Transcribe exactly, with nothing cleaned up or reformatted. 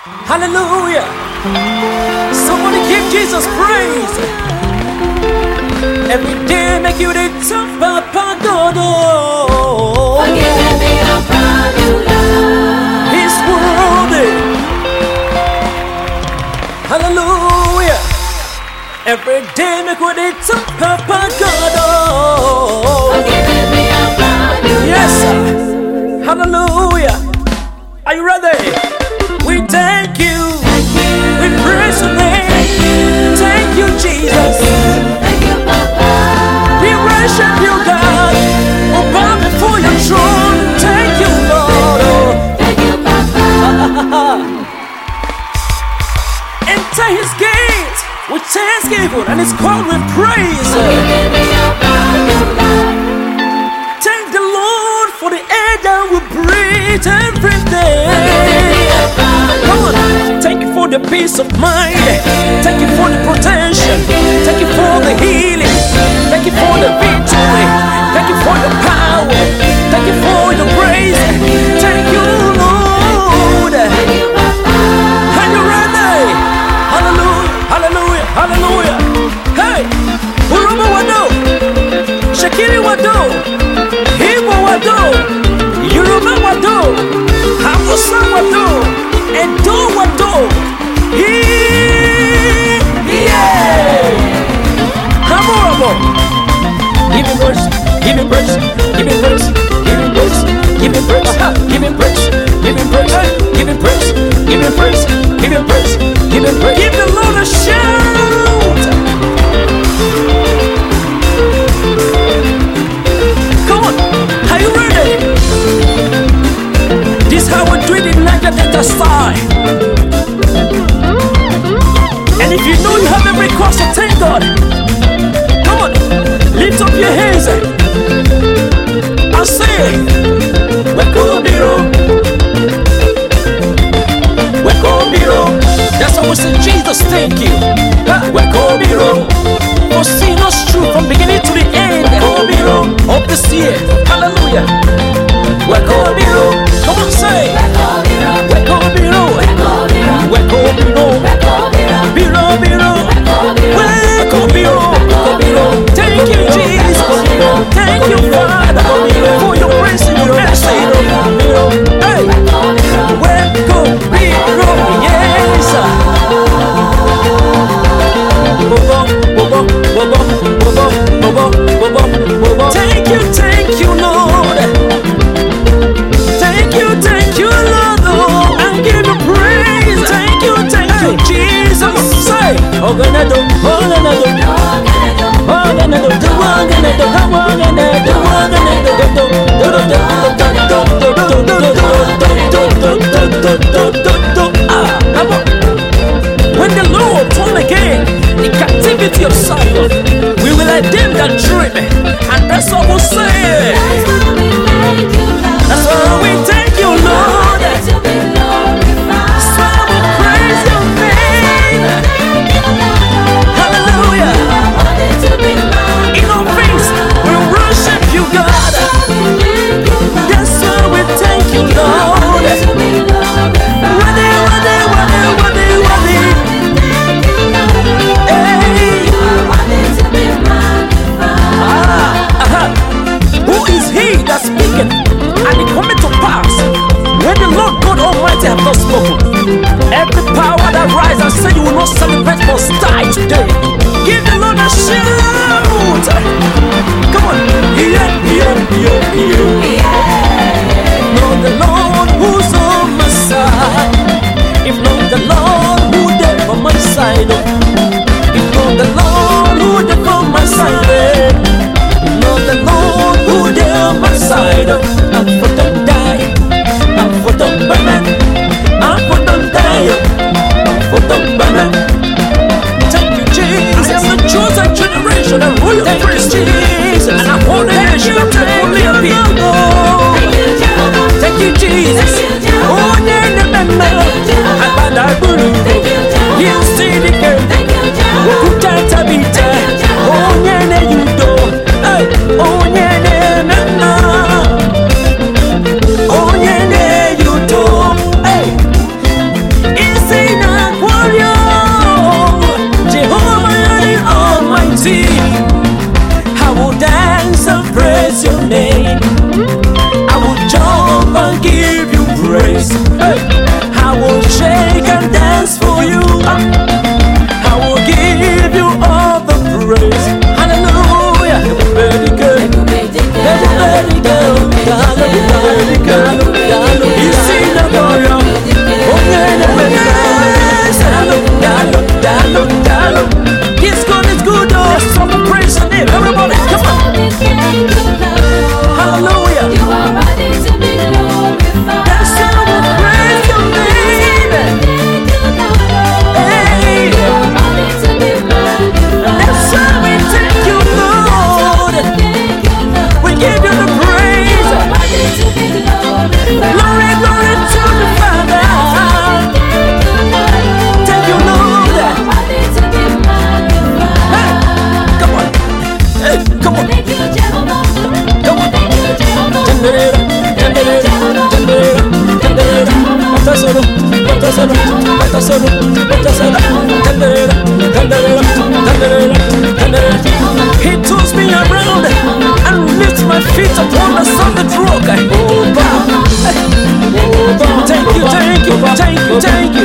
Hallelujah. Somebody give Jesus praise. Every day make you the top Papa God. Oh, Forgive me, I'm proud you love. He's worthy. Hallelujah. Every day make you the top Papa God. Oh, Forgive me, I'm proud you love. yes, sir. Hallelujah. Are you ready? We thank you. Thank you. We praise your name. Thank you, Jesus. Thank you, Papa. We worship you, God. Oh, bow before your throne. Thank you, Lord. Thank you, Papa. Enter his gates with thanksgiving and his court with praise. Forgive me, I'm proud you love. Thank the Lord for the air that we breathe every day. Come on. Thank you for the peace of mind. Thank you for the protection. Thank you for the healing. Thank you for the victory. Thank you for the power. Thank you for the grace. Thank you, Lord. Thank you, Papa. Are you ready? Hallelujah, hallelujah, hallelujah. Hey, Uruba Wado, Shakiri Wado, Hibo Wado, Yoruba Wado, Hausa Wado, Edo Wado. He- Yeah. Come on, come on. Give him praise, give him praise, give him praise, give him praise, give him praise, give him praise, give him praise, give him praise, give him praise, give him praise, give him praise. Give the Lord a shout. Come on, are you ready? This is how we do it in Niger Delta style. And if you know you have every cause to thank God, come on, lift up your hands and say, Wekobiro, Wekobiro. That's how we say, Jesus, thank you. Wekobiro, for seeing us through from beginning to the end. Wekobiro of this year. Hallelujah. Wekobiro. Come on, say, Wekobiro, Wekobiro, Biro, Biro, Wekobiro, Wekobiro. Thank you, Jesus. Thank you, Father, for your grace and your mercy. Hey, Wekobiro, yes. Bobo, bobo, bobo, bobo, bobo, bobo, bobo. Thank you, thank you, Lord. Thank you, thank you, Lord. Oh, I give you praise. Thank you, thank you, Jesus. Say, Oganado, Oganado, Oganado, the Oganado, come on, Oganado, when the Lord torn again the captivity of Zion, we will let them that dream, and that's what we'll say. That's why we thank you, Lord. That's why we praise your name. Hallelujah. In all things, we worship you, God. That's why we thank you, Lord. Worthy, worthy, worthy, worthy, worthy. Hey. Ah, uh-huh. Who is he that speaketh, and it cometh to pass when the Lord God Almighty hath not spoken? Every power that rise and say you will not celebrate must die today. Give the Lord a shout. Come on. Yeah, yeah, yeah, yeah. Know the Lord who's on my side. If not the Lord who there for my side. If not the Lord who there for my side. If not the Lord who there on my side. I'm for them die. I'm for them burn. I'm for them die. I'm for them burn. Thank you, Jesus. I am the chosen generation and royal priest, Jesus. And I hold the nation of the holy people. Thank you, Jesus. I will shake and dance for you. I will give you all the praise. Hallelujah. Everybody girl, everybody girl, everybody girl, you see the glory. Oh yeah, it's good, it's good. Oh, some praise the name. Everybody, come on. Hallelujah. You are ready to be glorified. That's how we praise your name. Hey, You are ready to be magnified. that's how we thank you, Lord. We give you the praise. You are ready to be glorified. Glory, glory to the Father. Thank you, Lord. You are ready to be magnified. Come on. Hey, come on. Thank you, Jehovah. Come on. Thank you, Jehovah. Tendera, tendera, tendera, tendera. Batasoro, batasoro, batasoro, batasoro. Tendera, tendera, tendera, tendera. He turns me around and lifts my feet upon the solid rock. Oh, God. Oh, God. Thank you, thank you, thank you, thank you.